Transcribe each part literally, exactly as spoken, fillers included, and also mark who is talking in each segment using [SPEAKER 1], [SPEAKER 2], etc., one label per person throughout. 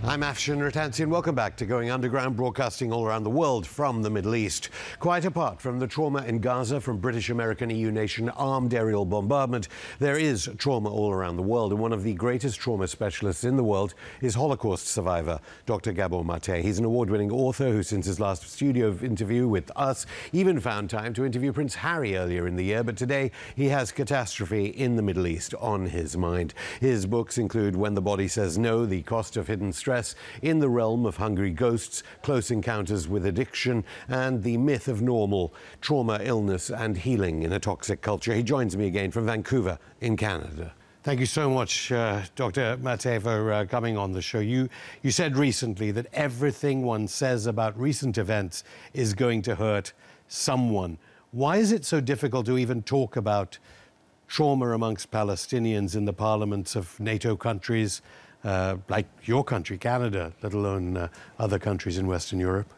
[SPEAKER 1] I'm Afshin Rattansi. Welcome back to Going Underground, broadcasting all around the world from the Middle East. Quite apart from the trauma in Gaza from British, American, E U nation armed aerial bombardment, there is trauma all around the world. And one of the greatest trauma specialists in the world is Holocaust survivor Doctor Gabor Mate. He's an award-winning author who, since his last studio interview with us, even found time to interview Prince Harry earlier in the year. But today he has catastrophe in the Middle East on his mind. His books include When the Body Says No, The Cost of Hidden Stress, in the Realm of Hungry Ghosts, Close Encounters with Addiction, and The Myth of Normal, Trauma, Illness and Healing in a Toxic Culture. He joins me again from Vancouver in Canada. Thank you so much, uh, Doctor Mate, for uh, coming on the show. You, you said recently that everything one says about recent events is going to hurt someone. Why is it so difficult to even talk about trauma amongst Palestinians in the parliaments of NATO countries, Uh, like your country, Canada, let alone uh, other countries in Western Europe?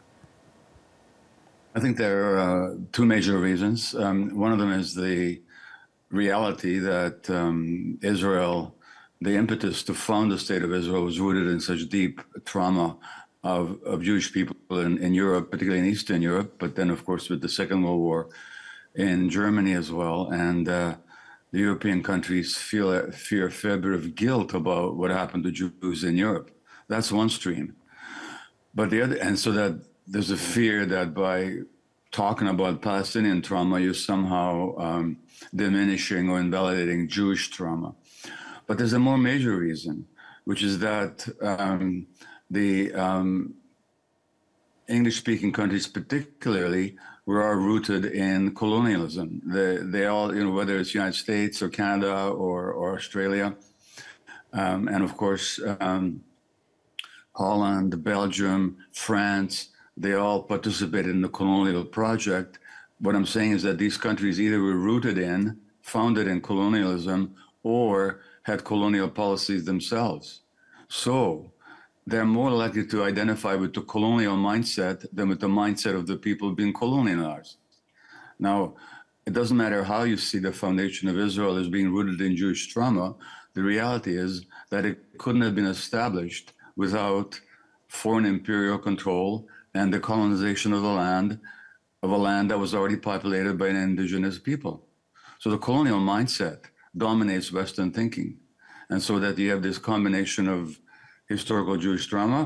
[SPEAKER 2] I think there are uh, two major reasons. Um, one of them is the reality that um, Israel, the impetus to found the State of Israel was rooted in such deep trauma of, of Jewish people in, in Europe, particularly in Eastern Europe, but then, of course, with the Second World War in Germany as well. And uh, the European countries feel a, fear a fair bit of guilt about what happened to Jews in Europe. That's one stream. But the other, and so that there's a fear that by talking about Palestinian trauma, you're somehow um, diminishing or invalidating Jewish trauma. But there's a more major reason, which is that um, the um, English-speaking countries particularly were rooted in colonialism. They, they all, you know, whether it's United States or Canada or, or Australia, um, and of course, um, Holland, Belgium, France, they all participated in the colonial project. What I'm saying is that these countries either were rooted in, founded in colonialism, or had colonial policies themselves. So they're more likely to identify with the colonial mindset than with the mindset of the people being colonialized. Now, it doesn't matter how you see the foundation of Israel as being rooted in Jewish trauma. The reality is that it couldn't have been established without foreign imperial control and the colonization of the land, of a land that was already populated by an indigenous people. So the colonial mindset dominates Western thinking. And so that you have this combination of historical Jewish trauma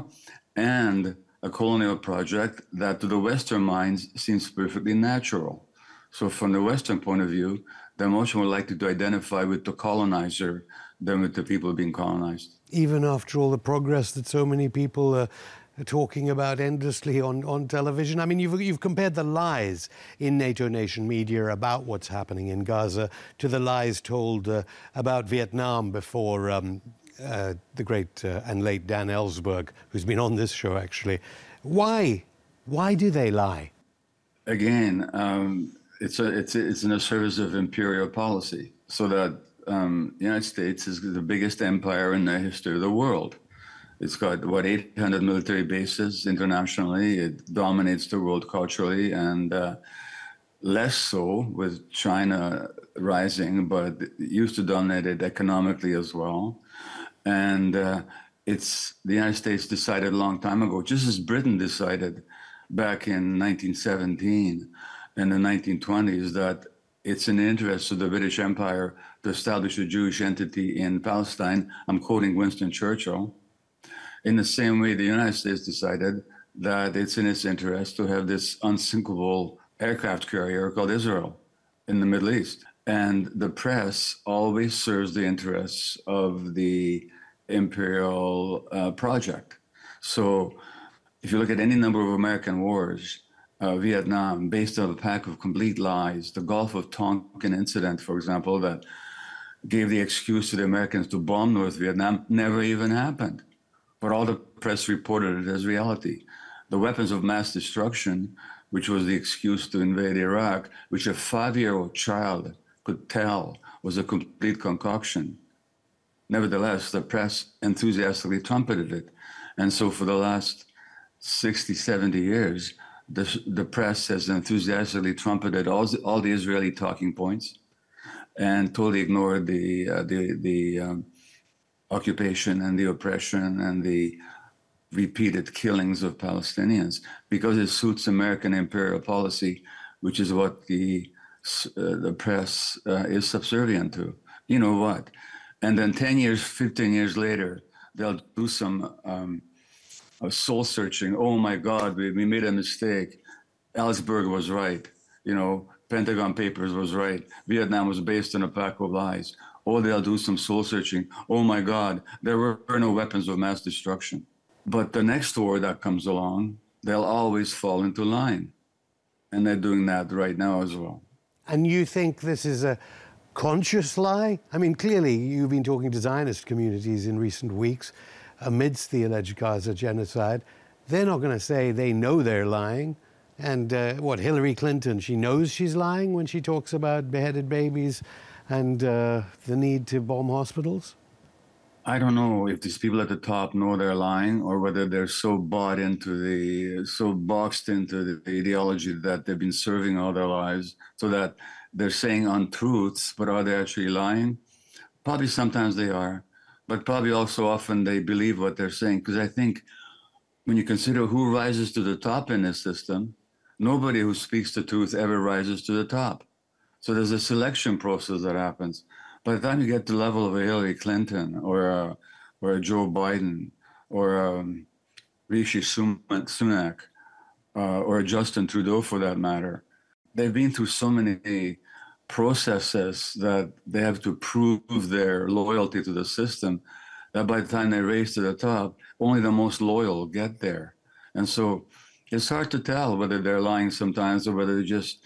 [SPEAKER 2] and a colonial project that to the Western minds seems perfectly natural. So from the Western point of view, they're much more likely to identify with the colonizer than with the people being colonized.
[SPEAKER 1] Even after all the progress that so many people uh, are talking about endlessly on, on television. I mean, you've, you've compared the lies in NATO nation media about what's happening in Gaza to the lies told uh, about Vietnam before um, Uh, the great uh, and late Dan Ellsberg, who's been on this show, actually. Why? Why do they lie?
[SPEAKER 2] Again, um, it's, a, it's, a, it's in the service of imperial policy, so that um, the United States is the biggest empire in the history of the world. It's got, what, eight hundred military bases internationally. It dominates the world culturally, and uh, less so with China rising, but it used to dominate it economically as well. And uh, it's the United States decided a long time ago, just as Britain decided back in nineteen seventeen and the nineteen twenties, that it's in the interest of the British Empire to establish a Jewish entity in Palestine. I'm quoting Winston Churchill. In the same way, the United States decided that it's in its interest to have this unsinkable aircraft carrier called Israel in the Middle East. And the press always serves the interests of the imperial uh, project. So if you look at any number of American wars, uh, Vietnam, based on a pack of complete lies, the Gulf of Tonkin incident, for example, that gave the excuse to the Americans to bomb North Vietnam, never even happened. But all the press reported it as reality. The weapons of mass destruction, which was the excuse to invade Iraq, which a five-year-old child could tell was a complete concoction. Nevertheless, the press enthusiastically trumpeted it. And so for the last sixty, seventy years, the, the press has enthusiastically trumpeted all, all the Israeli talking points and totally ignored the, uh, the, the um, occupation and the oppression and the repeated killings of Palestinians because it suits American imperial policy, which is what the uh, the press uh, is subservient to. You know what? And then ten years, fifteen years later, they'll do some um, soul searching. Oh my God, we, we made a mistake. Ellsberg was right. You know, Pentagon Papers was right. Vietnam was based on a pack of lies. Or they'll do some soul searching. Oh my God, there were no weapons of mass destruction. But the next war that comes along, they'll always fall into line. And they're doing that right now as well.
[SPEAKER 1] And you think this is a conscious lie? I mean, clearly you've been talking to Zionist communities in recent weeks amidst the alleged Gaza genocide. They're not going to say they know they're lying. And uh, what, Hillary Clinton, she knows she's lying when she talks about beheaded babies and uh, the need to bomb hospitals?
[SPEAKER 2] I don't know if these people at the top know they're lying or whether they're so bought into the, so boxed into the, the ideology that they've been serving all their lives so that they're saying untruths, but are they actually lying? Probably sometimes they are, but probably also often they believe what they're saying. Because I think when you consider who rises to the top in this system, nobody who speaks the truth ever rises to the top. So there's a selection process that happens. By the time you get to the level of a Hillary Clinton or a, or a Joe Biden or um, Rishi Sunak uh, or a Justin Trudeau for that matter, they've been through so many processes that they have to prove their loyalty to the system that by the time they raise to the top, only the most loyal get there. And so it's hard to tell whether they're lying sometimes or whether they're just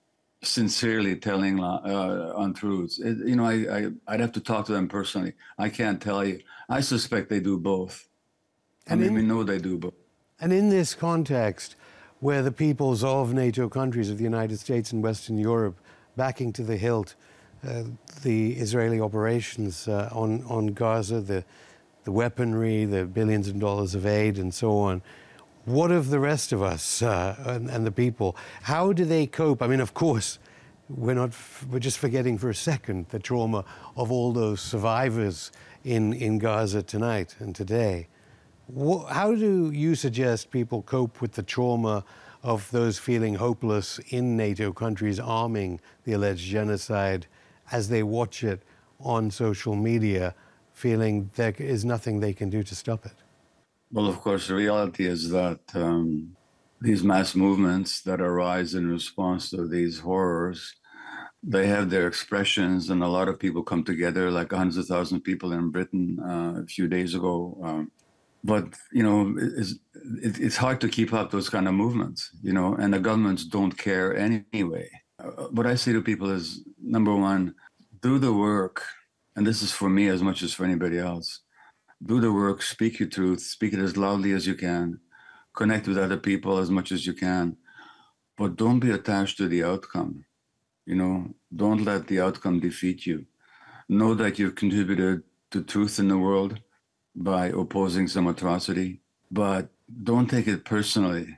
[SPEAKER 2] sincerely telling uh, untruths. It, you know, I, I, I'd have to talk to them personally. I can't tell you. I suspect they do both. And I mean, in, we know they do both.
[SPEAKER 1] And in this context, where the peoples of NATO countries, of the United States and Western Europe, backing to the hilt uh, the Israeli operations uh, on, on Gaza, the, the weaponry, the billions of dollars of aid and so on, what of the rest of us uh, and, and the people? How do they cope? I mean, of course, we're not, we're just forgetting for a second the trauma of all those survivors in, in Gaza tonight and today. What, how do you suggest people cope with the trauma of those feeling hopeless in NATO countries arming the alleged genocide as they watch it on social media, feeling there is nothing they can do to stop it?
[SPEAKER 2] Well, of course, the reality is that um, these mass movements that arise in response to these horrors, they have their expressions, and a lot of people come together, like one hundred thousand people in Britain uh, a few days ago. Um, but, you know, it's, it, it's hard to keep up those kind of movements, you know, and the governments don't care anyway. Uh, what I say to people is, number one, do the work, and this is for me as much as for anybody else. Do the work, speak your truth, speak it as loudly as you can, connect with other people as much as you can, but don't be attached to the outcome. You know, don't let the outcome defeat you. Know that you've contributed to truth in the world by opposing some atrocity, but don't take it personally,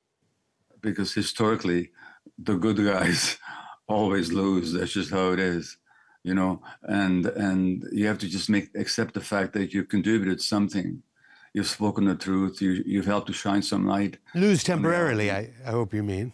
[SPEAKER 2] because historically, the good guys always lose. That's just how it is. You know, and and you have to just make accept the fact that you contributed something. You've spoken the truth. You you've helped to shine some light.
[SPEAKER 1] Lose temporarily, I, I hope you mean.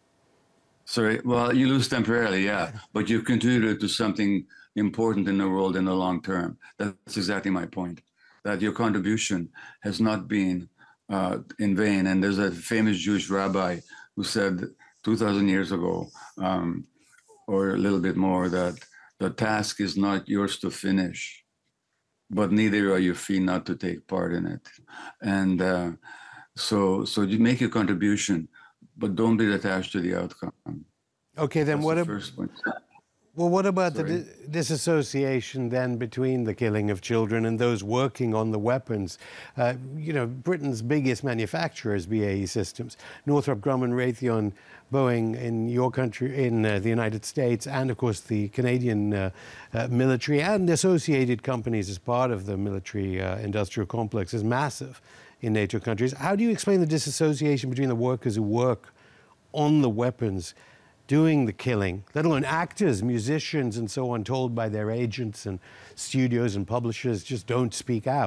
[SPEAKER 2] Sorry, well, you lose temporarily, yeah, but you've contributed to something important in the world in the long term. That's exactly my point. That your contribution has not been uh, in vain. And there's a famous Jewish rabbi who said two thousand years ago, um, or a little bit more, that the task is not yours to finish, but neither are you free not to take part in it. And uh, so, so you make your contribution, but don't be attached to the outcome.
[SPEAKER 1] Okay, then
[SPEAKER 2] That's
[SPEAKER 1] what?
[SPEAKER 2] The
[SPEAKER 1] ab-
[SPEAKER 2] first point.
[SPEAKER 1] Well, what about
[SPEAKER 2] Sorry?
[SPEAKER 1] the di- disassociation then between the killing of children and those working on the weapons? Uh, you know, Britain's biggest manufacturer is B A E Systems. Northrop Grumman, Raytheon, Boeing in your country, in uh, the United States, and of course the Canadian uh, uh, military and associated companies as part of the military uh, industrial complex is massive in NATO countries. How do you explain the disassociation between the workers who work on the weapons doing the killing, let alone actors, musicians, and so on, told by their agents and studios and publishers, just don't speak out,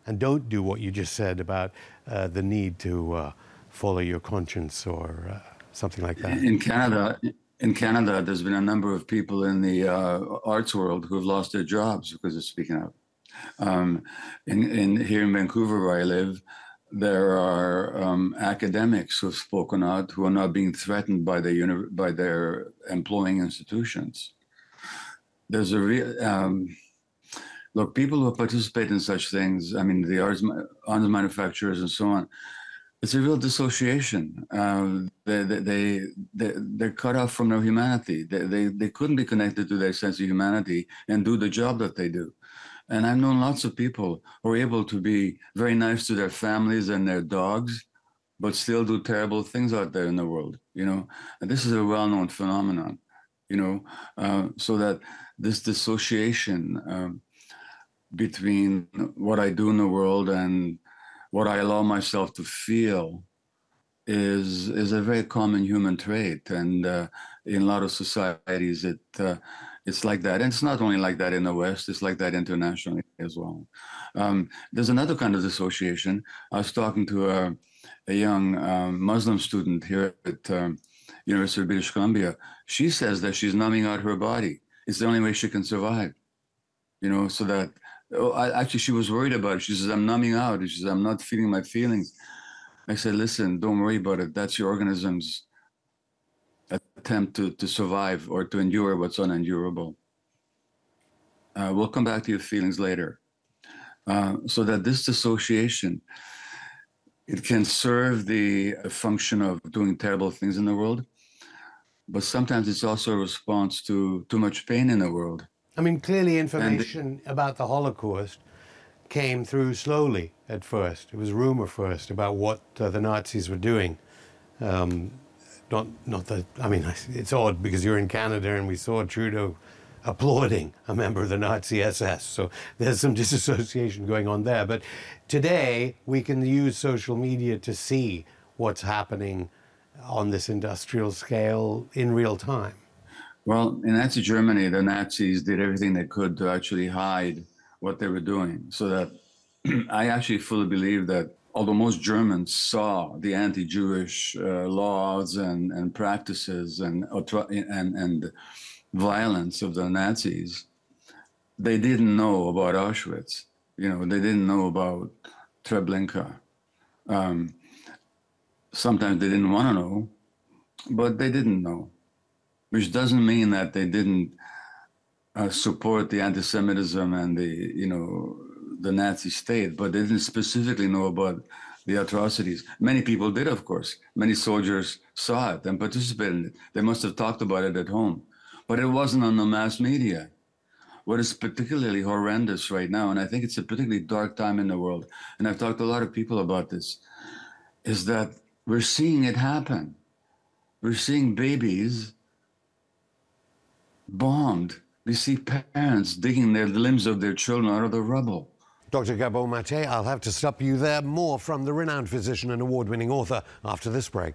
[SPEAKER 1] and don't do what you just said about uh, the need to uh, follow your conscience or uh, something like that?
[SPEAKER 2] In Canada, in Canada, there's been a number of people in the uh, arts world who have lost their jobs because of speaking out. Um, in, in here in Vancouver, where I live, there are um, academics who have spoken out who are not being threatened by their uni- by their employing institutions. There's a real um, look. People who participate in such things, I mean, the arts, arms manufacturers and so on. It's a real dissociation. Uh, they, they, they, they, they're cut off from their humanity. They, they, they couldn't be connected to their sense of humanity and do the job that they do. And I've known lots of people who are able to be very nice to their families and their dogs, but still do terrible things out there in the world, you know. And this is a well-known phenomenon, you know, uh, so that this dissociation um, between what I do in the world and what I allow myself to feel is is a very common human trait, and uh, in a lot of societies, it uh, it's like that. And it's not only like that in the West; it's like that internationally as well. Um, there's another kind of dissociation. I was talking to a, a young um, Muslim student here at um, University of British Columbia. She says that she's numbing out her body. It's the only way she can survive. You know, so that. Oh, I, actually, she was worried about it. She says, I'm numbing out. She says, I'm not feeling my feelings. I said, listen, don't worry about it. That's your organism's attempt to, to survive or to endure what's unendurable. Uh, we'll come back to your feelings later. Uh, so that this dissociation, it can serve the function of doing terrible things in the world, but sometimes it's also a response to too much pain in the world.
[SPEAKER 1] I mean, clearly information the, about the Holocaust came through slowly at first. It was rumor first about what uh, the Nazis were doing. Um, not, not that, I mean, it's odd because you're in Canada and we saw Trudeau applauding a member of the Nazi S S. So there's some disassociation going on there. But today we can use social media to see what's happening on this industrial scale in real time.
[SPEAKER 2] Well, in Nazi Germany, the Nazis did everything they could to actually hide what they were doing. So that I actually fully believe that although most Germans saw the anti-Jewish uh, laws and, and practices and, and, and violence of the Nazis, they didn't know about Auschwitz. You know, they didn't know about Treblinka. Um, sometimes they didn't want to know, but they didn't know. Which doesn't mean that they didn't uh, support the anti-Semitism and the, you know, the Nazi state, but they didn't specifically know about the atrocities. Many people did, of course. Many soldiers saw it and participated in it. They must have talked about it at home, but it wasn't on the mass media. What is particularly horrendous right now, and I think it's a particularly dark time in the world, and I've talked to a lot of people about this, is that we're seeing it happen. We're seeing babies bombed. We see parents digging their limbs of their children out of the rubble.
[SPEAKER 1] Doctor Gabor Mate, I'll have to stop you there. More from the renowned physician and award-winning author after this break.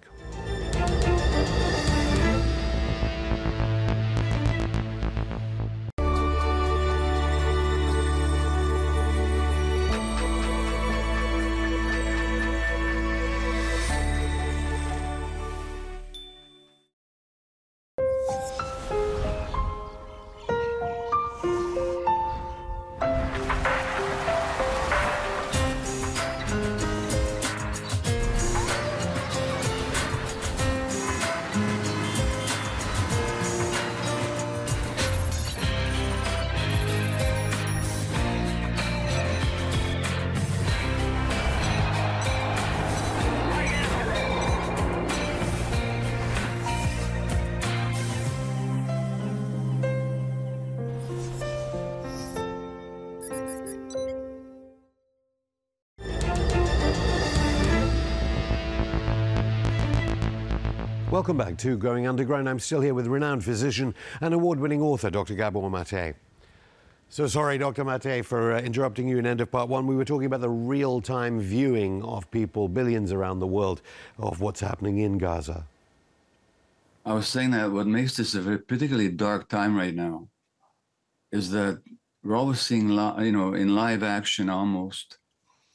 [SPEAKER 1] Welcome back to Going Underground. I'm still here with renowned physician and award-winning author, Doctor Gabor Mate. So sorry, Doctor Mate, for uh, interrupting you in end of part one. We were talking about the real-time viewing of people, billions around the world, of what's happening in Gaza.
[SPEAKER 2] I was saying that what makes this a very particularly dark time right now is that we're always seeing, li- you know, in live action almost,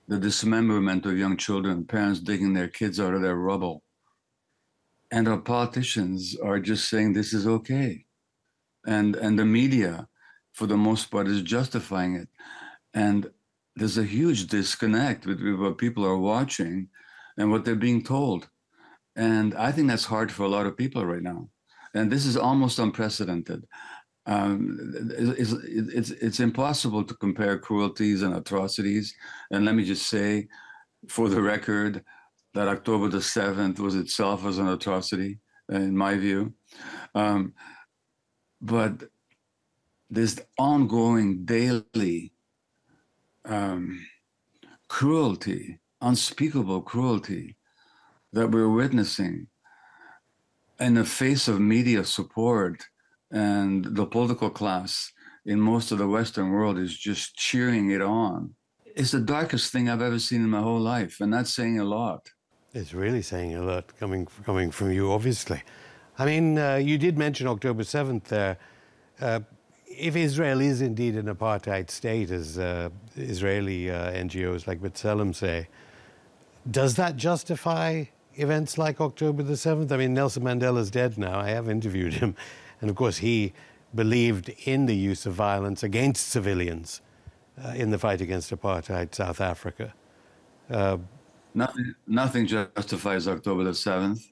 [SPEAKER 2] the dismemberment of young children, parents digging their kids out of their rubble. And our politicians are just saying this is okay. And, and the media, for the most part, is justifying it. And there's a huge disconnect between what people are watching and what they're being told. And I think that's hard for a lot of people right now. And this is almost unprecedented. Um, it's, it's, it's impossible to compare cruelties and atrocities. And let me just say, for the record, that October the seventh was itself as an atrocity, in my view. Um, but this ongoing daily um, cruelty, unspeakable cruelty that we're witnessing in the face of media support, and the political class in most of the Western world is just cheering it on. It's the darkest thing I've ever seen in my whole life, and that's saying a lot.
[SPEAKER 1] It's really saying a lot coming, coming from you, obviously. I mean, uh, you did mention October seventh there. Uh, if Israel is indeed an apartheid state, as uh, Israeli uh, N G Os like B'Tselem say, does that justify events like October the seventh? I mean, Nelson Mandela's dead now. I have interviewed him. And of course, he believed in the use of violence against civilians uh, in the fight against apartheid South Africa. Uh,
[SPEAKER 2] nothing, nothing justifies October the seventh,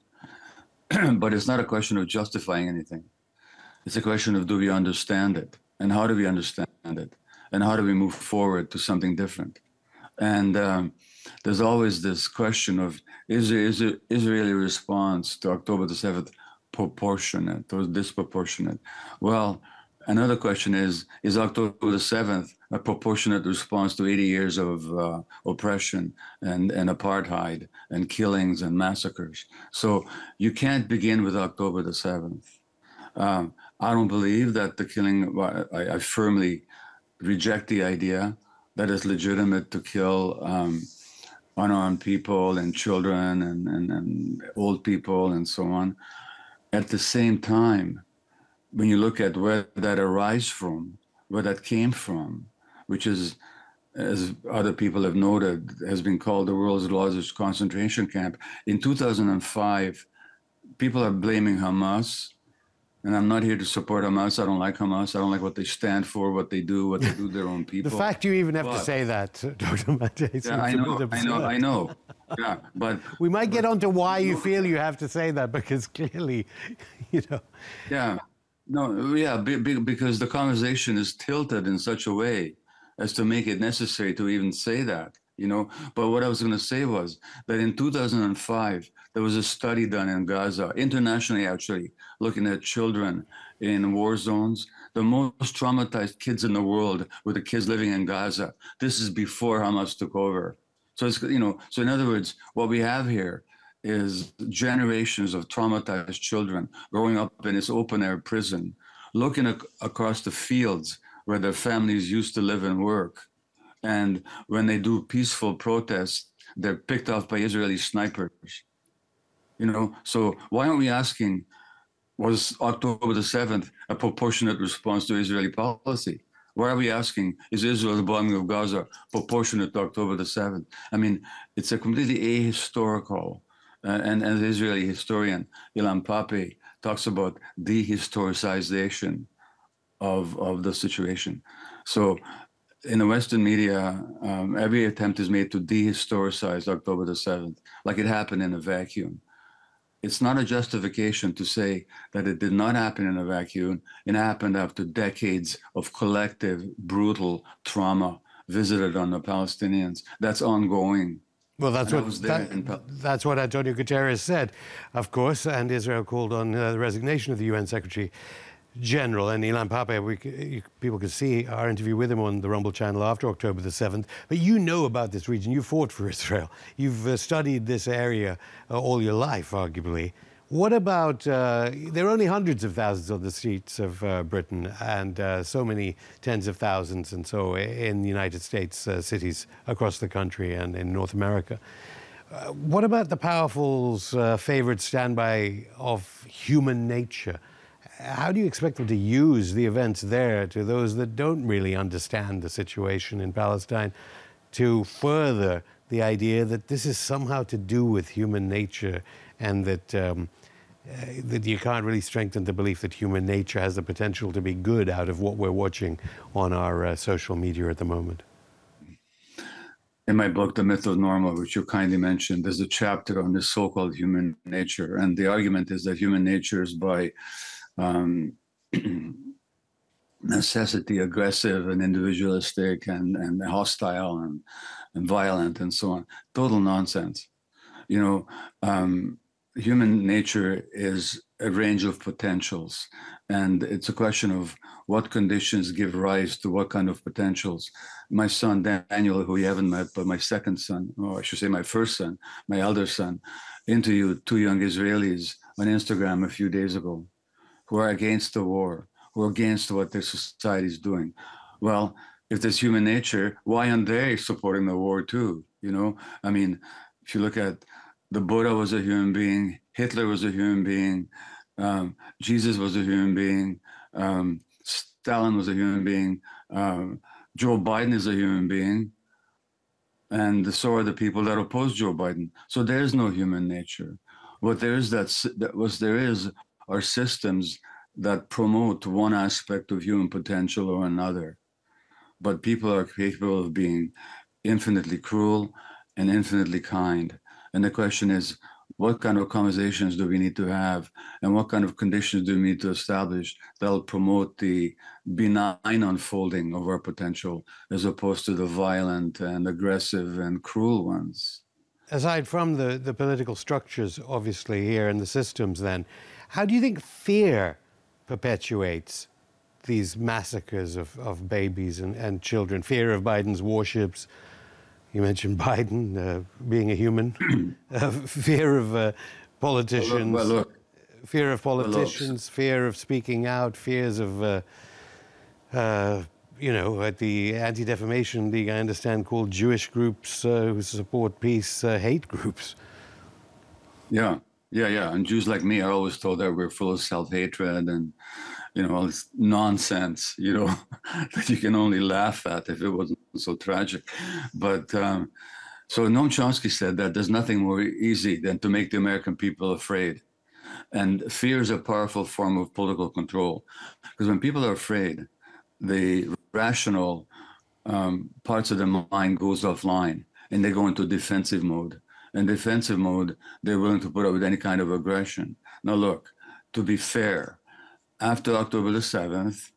[SPEAKER 2] but it's not a question of justifying anything. It's a question of, do we understand it? And how do we understand it? And how do we move forward to something different? And um, there's always this question of, is the is the Israeli response to October the seventh proportionate or disproportionate? Well, another question is, is October the seventh a proportionate response to eighty years of uh, oppression and, and apartheid and killings and massacres? So you can't begin with October the seventh. Um, I don't believe that the killing, I, I firmly reject the idea that it's legitimate to kill um, unarmed people and children and, and, and old people and so on. At the same time, when you look at where that arises from, where that came from, which is, as other people have noted, has been called the world's largest concentration camp. In two thousand five, people are blaming Hamas. And I'm not here to support Hamas. I don't like Hamas. I don't like what they stand for, what they do, what they do to their own people.
[SPEAKER 1] The fact you even have
[SPEAKER 2] but,
[SPEAKER 1] to say that, Doctor Matej.
[SPEAKER 2] Yeah, I know, I know, I know. Yeah, but
[SPEAKER 1] we might
[SPEAKER 2] but,
[SPEAKER 1] get on to why you feel you have to say that, because clearly, you know.
[SPEAKER 2] Yeah, no, yeah, be, be, because the conversation is tilted in such a way as to make it necessary to even say that, you know. But what I was going to say was that in two thousand five, there was a study done in Gaza, internationally actually, looking at children in war zones. The most traumatized kids in the world were the kids living in Gaza. This is before Hamas took over. So it's, you know, so in other words, what we have here is generations of traumatized children growing up in this open air prison, looking ac across the fields where their families used to live and work. And when they do peaceful protests, they're picked off by Israeli snipers. You know, so why aren't we asking, was October the seventh a proportionate response to Israeli policy? Why are we asking, is Israel's bombing of Gaza proportionate to October the seventh? I mean, it's a completely ahistorical, uh, and, and the Israeli historian, Ilan Pappé, talks about dehistoricization of, of the situation. So in the Western media, um, every attempt is made to dehistoricize October the seventh, like it happened in a vacuum. It's not a justification to say that it did not happen in a vacuum. It happened after decades of collective, brutal trauma visited on the Palestinians. That's ongoing.
[SPEAKER 1] Well, that's what that, that's what Antonio Guterres said, of course, and Israel called on uh, the resignation of the U N Secretary General. And Ilan Pappé, we, you, people could see our interview with him on the Rumble channel after October the seventh. But you know about this region. You fought for Israel. You've uh, studied this area uh, all your life, arguably. What about, uh, there are only hundreds of thousands on the streets of uh, Britain, and uh, so many tens of thousands and so in the United States uh, cities across the country and in North America. Uh, what about the powerful's uh, favorite standby of human nature? How do you expect them to use the events there to those that don't really understand the situation in Palestine to further the idea that this is somehow to do with human nature, and that um, uh, that you can't really strengthen the belief that human nature has the potential to be good out of what we're watching on our uh, social media at the moment?
[SPEAKER 2] In my book, The Myth of Normal, which you kindly mentioned, there's a chapter on this so-called human nature. And the argument is that human nature is by um, necessity aggressive and individualistic and, and hostile and, and violent and so on. Total nonsense. You know, um, human nature is a range of potentials. And it's a question of what conditions give rise to what kind of potentials. My son, Daniel, who you haven't met, but my second son, or I should say my first son, my elder son, interviewed two young Israelis on Instagram a few days ago who are against the war, who are against what their society is doing. Well, if there's human nature, why aren't they supporting the war too? You know, I mean, if you look at the Buddha was a human being, Hitler was a human being, um, Jesus was a human being, um, Stalin was a human being, um, Joe Biden is a human being, and so are the people that oppose Joe Biden. So there's no human nature. What there is that, that was there is are systems that promote one aspect of human potential or another. But people are capable of being infinitely cruel and infinitely kind. And the question is, what kind of conversations do we need to have, and what kind of conditions do we need to establish that will promote the benign unfolding of our potential as opposed to the violent and aggressive and cruel ones?
[SPEAKER 1] Aside from the, the political structures, obviously, here and the systems, then, how do you think fear perpetuates these massacres of, of babies and, and children? Fear of Biden's warships. You mentioned Biden uh, being a human. uh, fear of uh, politicians.
[SPEAKER 2] Well, look, well, look.
[SPEAKER 1] Fear of politicians. Well, fear of speaking out. Fears of, uh, uh, you know, at the Anti-Defamation League, I understand, called Jewish groups uh, who support peace, uh, hate groups.
[SPEAKER 2] Yeah, yeah, yeah. And Jews like me are always told that we're full of self-hatred and, you know, all this nonsense, you know, that you can only laugh at if it wasn't so tragic. But um, so Noam Chomsky said that there's nothing more easy than to make the American people afraid. And fear is a powerful form of political control. Because when people are afraid, the rational um, parts of the mind goes offline and they go into defensive mode. In defensive mode, they're willing to put up with any kind of aggression. Now look, to be fair, after October the seventh,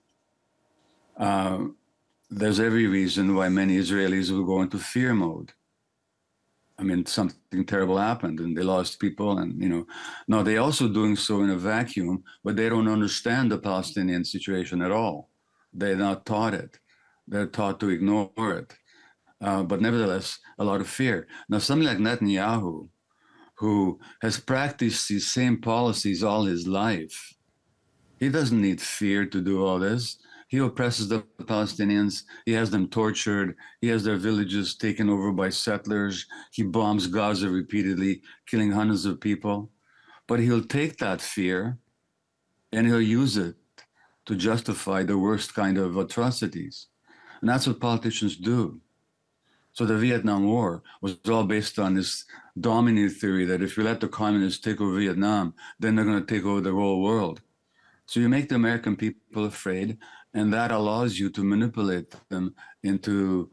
[SPEAKER 2] uh, there's every reason why many Israelis will go into fear mode. I mean, something terrible happened and they lost people and, you know. Now, they're also doing so in a vacuum, but they don't understand the Palestinian situation at all. They're not taught it. They're taught to ignore it. Uh, but nevertheless, a lot of fear. Now, somebody like Netanyahu, who has practiced these same policies all his life, he doesn't need fear to do all this. He oppresses the Palestinians. He has them tortured. He has their villages taken over by settlers. He bombs Gaza repeatedly, killing hundreds of people. But he'll take that fear and he'll use it to justify the worst kind of atrocities. And that's what politicians do. So the Vietnam War was all based on this dominant theory that if you let the communists take over Vietnam, then they're going to take over the whole world. So you make the American people afraid, and that allows you to manipulate them into,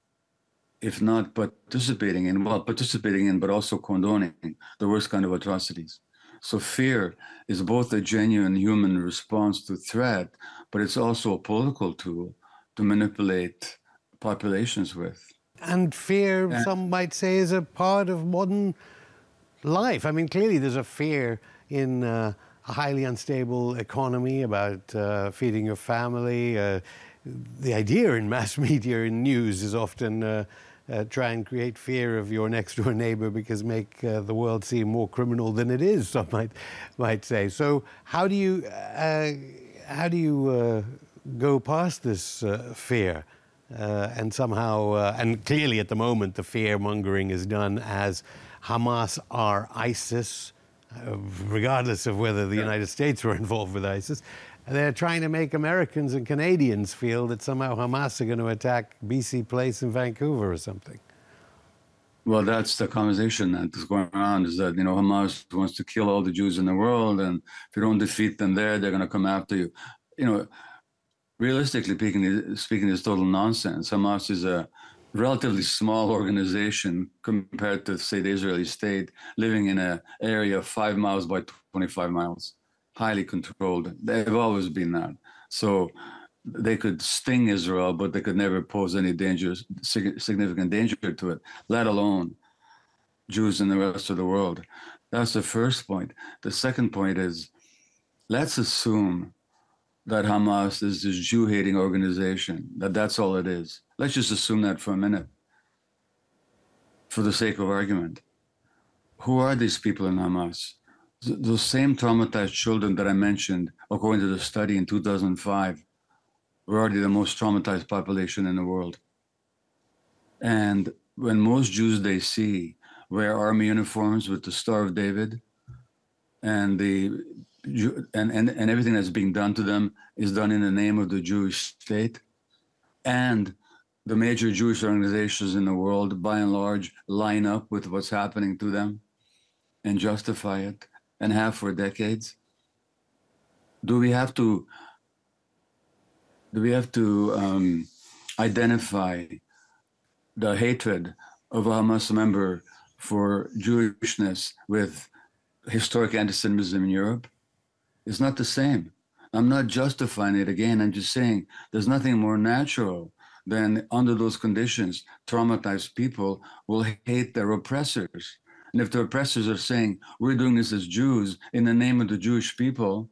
[SPEAKER 2] if not participating in, well, participating in, but also condoning the worst kind of atrocities. So fear is both a genuine human response to threat, but it's also a political tool to manipulate populations with.
[SPEAKER 1] And fear, and some might say, is a part of modern life. I mean, clearly there's a fear in uh, a highly unstable economy about uh, feeding your family. Uh, the idea in mass media and news is often uh, uh, try and create fear of your next door neighbor because make uh, the world seem more criminal than it is, some might might say. So how do you uh, how do you uh, go past this uh, fear? Uh, and somehow, uh, and clearly at the moment, the fear-mongering is done as Hamas are ISIS, uh, regardless of whether the yeah. United States were involved with ISIS. they're trying to make Americans and Canadians feel that somehow Hamas are going to attack B C Place in Vancouver or something.
[SPEAKER 2] Well, that's the conversation that's going on, is that, you know, Hamas wants to kill all the Jews in the world, and if you don't defeat them there, they're going to come after you. You know, realistically speaking, speaking is total nonsense. Hamas is a relatively small organization compared to, say, the Israeli state, living in an area of five miles by twenty-five miles, highly controlled. They've always been that. So they could sting Israel, but they could never pose any danger, significant danger to it, let alone Jews in the rest of the world. That's the first point. The second point is, let's assume that Hamas is this Jew-hating organization, that that's all it is. Let's just assume that for a minute, for the sake of argument. Who are these people in Hamas? Those same traumatized children that I mentioned, according to the study in two thousand five, were already the most traumatized population in the world. And when most Jews they see wear army uniforms with the Star of David, and the and, and, and everything that's being done to them is done in the name of the Jewish state, and the major Jewish organizations in the world, by and large, line up with what's happening to them and justify it, and have for decades. Do we have to, do we have to um, identify the hatred of a Hamas member for Jewishness with historic anti-Semitism in Europe? It's not the same. I'm not justifying it again. I'm just saying there's nothing more natural than, under those conditions, traumatized people will hate their oppressors. And if the oppressors are saying, we're doing this as Jews in the name of the Jewish people,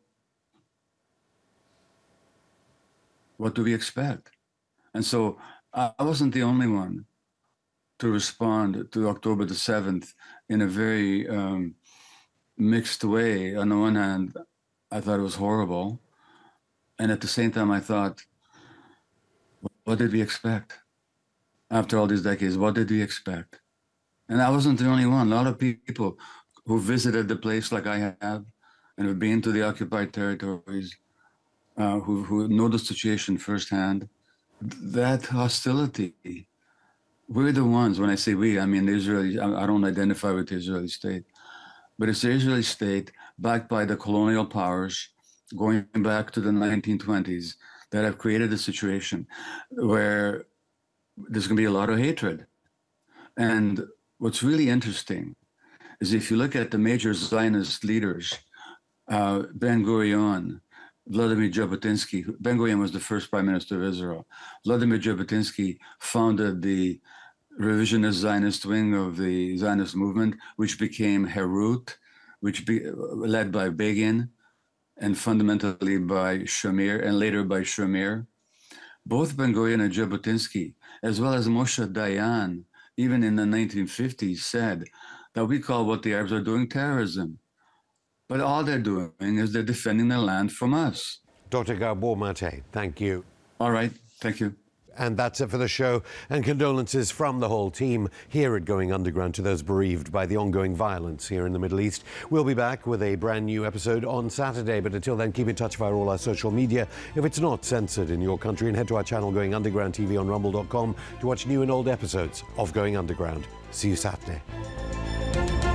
[SPEAKER 2] what do we expect? And so I wasn't the only one to respond to October the seventh in a very um, mixed way. On the one hand, I thought it was horrible. And at the same time, I thought, what did we expect? After all these decades, what did we expect? And I wasn't the only one. A lot of people who visited the place like I have and have been to the occupied territories, uh, who, who know the situation firsthand, that hostility, we're the ones, when I say we, I mean the Israeli, I don't identify with the Israeli state, but it's the Israeli state backed by the colonial powers going back to the nineteen twenties that have created a situation where there's going to be a lot of hatred. And what's really interesting is if you look at the major Zionist leaders, uh, Ben-Gurion, Vladimir Jabotinsky, Ben-Gurion was the first prime minister of Israel. Vladimir Jabotinsky founded the revisionist Zionist wing of the Zionist movement, which became Herut, which be, led by Begin, and fundamentally by Shamir, and later by Shamir. Both Ben-Gurion and Jabotinsky, as well as Moshe Dayan, even in the nineteen fifties, said that we call what the Arabs are doing terrorism. But all they're doing is they're defending their land from us.
[SPEAKER 1] Doctor Gabor Mate, thank you.
[SPEAKER 2] All right, thank you.
[SPEAKER 1] And that's it for the show. And condolences from the whole team here at Going Underground to those bereaved by the ongoing violence here in the Middle East. We'll be back with a brand new episode on Saturday. But until then, keep in touch via all our social media if it's not censored in your country. And head to our channel Going Underground T V on rumble dot com to watch new and old episodes of Going Underground. See you Saturday.